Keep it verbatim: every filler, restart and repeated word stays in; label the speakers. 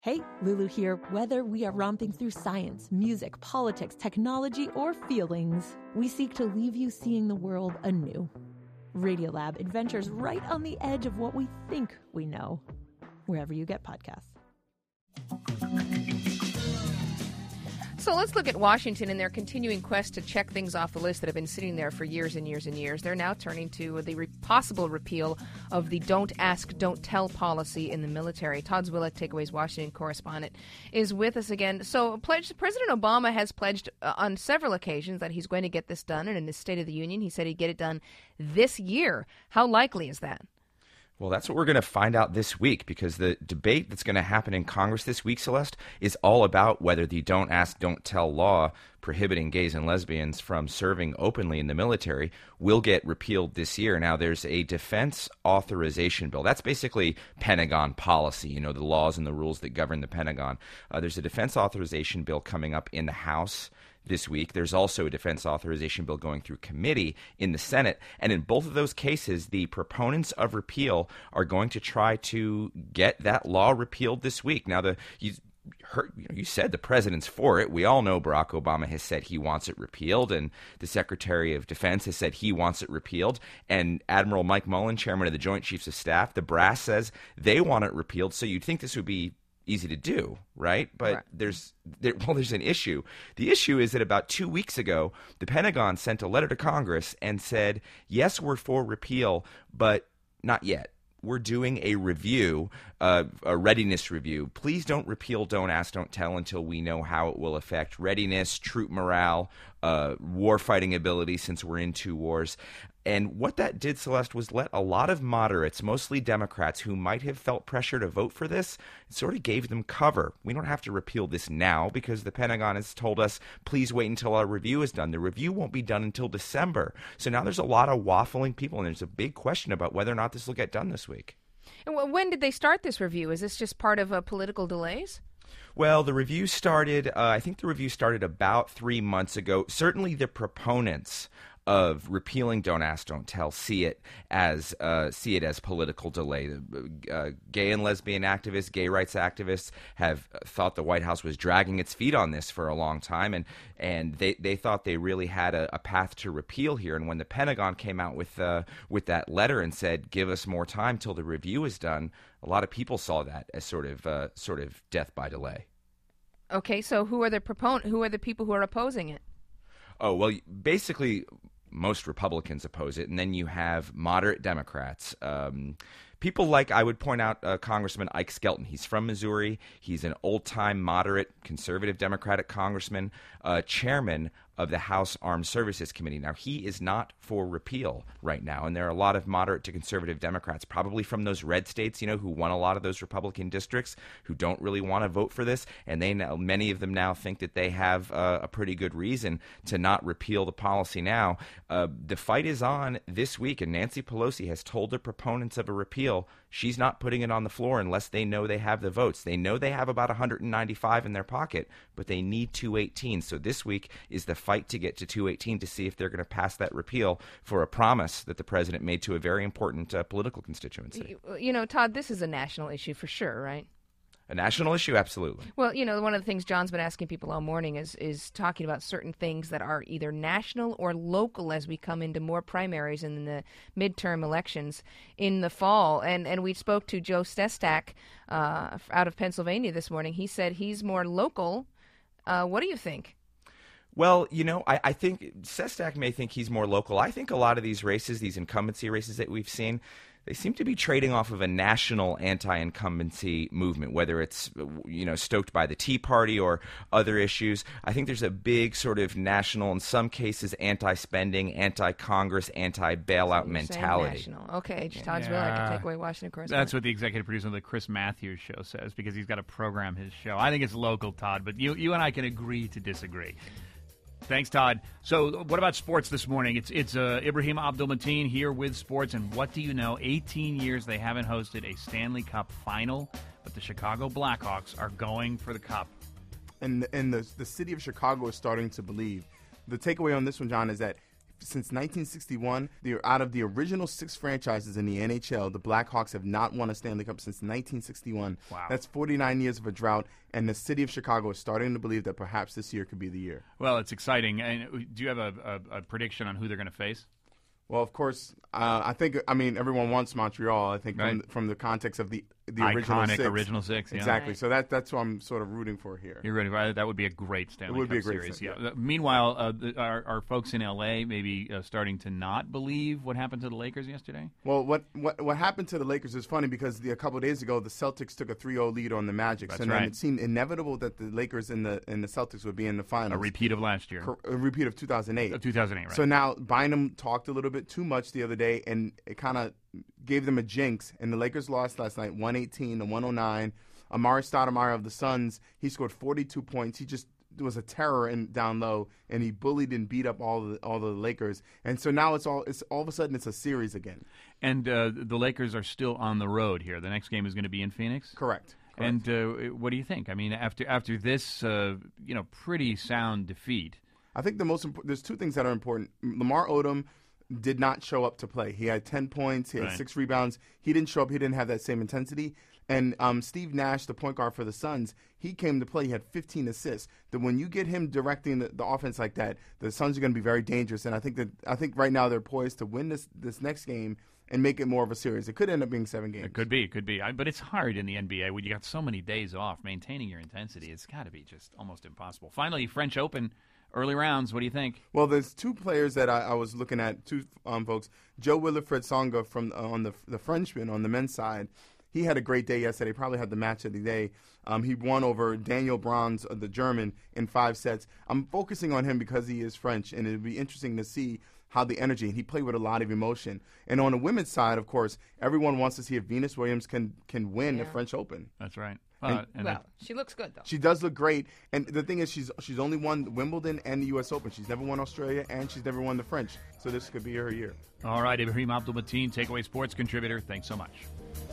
Speaker 1: Hey, Lulu here. Whether we are romping through science, music, politics, technology, or feelings, we seek to leave you seeing the world anew. Radiolab adventures right on the edge of what we think we know, wherever you get podcasts.
Speaker 2: So let's look at Washington and their continuing quest to check things off the list that have been sitting there for years and years and years. They're now turning to the re- possible repeal of the don't ask, don't tell policy in the military. Todd Zwillich, Takeaway's Washington correspondent, is with us again. So pledged, President Obama has pledged uh, on several occasions that he's going to get this done. And in his State of the Union, he said he'd get it done this year. How likely is that?
Speaker 3: Well, that's what we're going to find out this week, because the debate that's going to happen in Congress this week, Celeste, is all about whether the don't ask, don't tell law prohibiting gays and lesbians from serving openly in the military will get repealed this year. Now, there's a defense authorization bill. That's basically Pentagon policy, you know, the laws and the rules that govern the Pentagon. Uh, there's a defense authorization bill coming up in the House this week. There's also a defense authorization bill going through committee in the Senate. And in both of those cases, the proponents of repeal are going to try to get that law repealed this week. Now, the you, heard, you, know, you said the president's for it. We all know Barack Obama has said he wants it repealed, and the Secretary of Defense has said he wants it repealed. And Admiral Mike Mullen, chairman of the Joint Chiefs of Staff, the brass says they want it repealed. So you'd think this would be easy to do, right? But
Speaker 2: right.
Speaker 3: there's there, well, there's an issue. The issue is that about two weeks ago, the Pentagon sent a letter to Congress and said, yes, we're for repeal, but not yet. We're doing a review, uh, a readiness review. Please don't repeal, don't ask, don't tell until we know how it will affect readiness, troop morale, uh, war-fighting ability, since we're in two wars. And what that did, Celeste, was let a lot of moderates, mostly Democrats, who might have felt pressure to vote for this, it sort of gave them cover. We don't have to repeal this now because the Pentagon has told us, please wait until our review is done. The review won't be done until December. So now there's a lot of waffling people, and there's a big question about whether or not this will get done this week.
Speaker 2: And when did they start this review? Is this just part of uh, political delays?
Speaker 3: Well, the review started, uh, I think the review started about three months ago. Certainly the proponents of repealing Don't Ask, Don't Tell see it as uh, see it as political delay. Uh, gay and lesbian activists, gay rights activists have thought the White House was dragging its feet on this for a long time, and and they, they thought they really had a, a path to repeal here. And when the Pentagon came out with uh, with that letter and said, give us more time till the review is done, a lot of people saw that as sort of uh, sort of death by delay.
Speaker 2: Okay, so who are the proponent? Who are the people who are opposing it?
Speaker 3: Oh, well, basically, most Republicans oppose it, and then you have moderate Democrats. Um, people like, I would point out, uh, Congressman Ike Skelton. He's from Missouri. He's an old-time moderate conservative Democratic congressman, uh, chairman of the House Armed Services Committee. Now, he is not for repeal right now, and there are a lot of moderate to conservative Democrats, probably from those red states, you know, who won a lot of those Republican districts, who don't really want to vote for this, and they now, many of them now think that they have uh, a pretty good reason to not repeal the policy now. Uh, the fight is on this week, and Nancy Pelosi has told the proponents of a repeal she's not putting it on the floor unless they know they have the votes. They know they have about one hundred ninety-five in their pocket, but they need two eighteen. So this week is the fight to get to two eighteen to see if they're going to pass that repeal for a promise that the president made to a very important uh, political constituency.
Speaker 2: You, you know, Todd, this is a national issue for sure, right?
Speaker 3: A national issue, absolutely.
Speaker 2: Well, you know, one of the things John's been asking people all morning is is talking about certain things that are either national or local as we come into more primaries in the midterm elections in the fall. And and we spoke to Joe Sestak uh, out of Pennsylvania this morning. He said he's more local. Uh, what do you think?
Speaker 3: Well, you know, I, I think Sestak may think he's more local. I think a lot of these races, these incumbency races that we've seen, they seem to be trading off of a national anti-incumbency movement, whether it's, you know, stoked by the Tea Party or other issues. I think there's a big sort of national, in some cases, anti-spending, anti-Congress, anti-bailout
Speaker 2: so
Speaker 3: mentality.
Speaker 2: National. Okay, Todd Zwillich,
Speaker 4: Yeah.
Speaker 2: I can take away Washington correspondent.
Speaker 4: That's what the executive producer of the Chris Matthews show says, because he's got to program his show. I think it's local, Todd, but you you and I can agree to disagree. Thanks, Todd. So what about sports this morning? It's it's uh, Ibrahim Abdul-Mateen here with sports. And what do you know? eighteen years they haven't hosted a Stanley Cup final, but the Chicago Blackhawks are going for the cup.
Speaker 5: And, and the, the city of Chicago is starting to believe. The takeaway on this one, John, is that since nineteen sixty-one, they're out of the original six franchises in the N H L, the Blackhawks have not won a Stanley Cup since nineteen sixty-one.
Speaker 4: Wow.
Speaker 5: That's forty-nine years of a drought, and the city of Chicago is starting to believe that perhaps this year could be the year.
Speaker 4: Well, it's exciting. And do you have a, a, a prediction on who they're going to face?
Speaker 5: Well, of course, uh, I think, I mean, everyone wants Montreal, I think,
Speaker 4: Right.
Speaker 5: from, from the context of the, the
Speaker 4: Iconic
Speaker 5: original six.
Speaker 4: original six, yeah.
Speaker 5: Exactly.
Speaker 2: Right.
Speaker 5: So that that's what I'm sort of rooting for here.
Speaker 4: You're ready. Right? That would be a great Stanley
Speaker 5: It would
Speaker 4: Cup
Speaker 5: be a great
Speaker 4: series.
Speaker 5: Stan-
Speaker 4: Yeah. Uh, Meanwhile, uh, the, are, are folks in L A maybe uh, starting to not believe what happened to the Lakers yesterday?
Speaker 5: Well, what, what what happened to the Lakers is funny because the, a couple of days ago, the Celtics took a three oh lead on the Magic.
Speaker 4: That's
Speaker 5: and
Speaker 4: right.
Speaker 5: then it seemed inevitable that the Lakers and the and the Celtics would be in the finals.
Speaker 4: A repeat of last year.
Speaker 5: Cor- a repeat of two thousand eight.
Speaker 4: Uh, two thousand eight, right.
Speaker 5: So now Bynum talked a little bit too much the other day, and it kind of gave them a jinx. And the Lakers lost last night, one eighteen to one oh nine. Amari Stoudemire of the Suns, he scored forty-two points. He just was a terror in down low, and he bullied and beat up all the all the Lakers. And so now it's all it's all of a sudden it's a series again.
Speaker 4: And uh, the Lakers are still on the road here. The next game is going to be in Phoenix.
Speaker 5: Correct. Correct.
Speaker 4: And uh, what do you think? I mean, after after this, uh, you know, pretty sound defeat.
Speaker 5: I think the most important, there's two things that are important. Lamar Odom did not show up to play. He had ten points. He had
Speaker 4: Right.
Speaker 5: six rebounds. He didn't show up. He didn't have that same intensity. And um, Steve Nash, the point guard for the Suns, he came to play. He had fifteen assists. That when you get him directing the, the offense like that, the Suns are going to be very dangerous. And I think that I think right now they're poised to win this this next game and make it more of a series. It could end up being seven games.
Speaker 4: It could be, it could be. I, but it's hard in the N B A when you got so many days off. Maintaining your intensity, it's got to be just almost impossible. Finally, French Open, early rounds. What do you think?
Speaker 5: Well, there's two players that I, I was looking at, two um, folks. Joe Wilfried Tsonga from uh, on the the Frenchman on the men's side. He had a great day yesterday. Probably had the match of the day. Um, he won over Daniel Brons, uh, the German, in five sets. I'm focusing on him because he is French, and it'd be interesting to see how the energy. He played with a lot of emotion. And on the women's side, of course, everyone wants to see if Venus Williams can can win
Speaker 2: Yeah.
Speaker 5: the French Open.
Speaker 4: That's right. Well,
Speaker 5: And-
Speaker 4: and
Speaker 2: Well,
Speaker 4: that-
Speaker 2: she looks good, though.
Speaker 5: She does look great, and the thing is, she's she's only won Wimbledon and the U S Open. She's never won Australia, and she's never won the French. So this could be her year.
Speaker 4: all right, Ibrahim Abdul-Mateen, Takeaway Sports contributor. Thanks so much.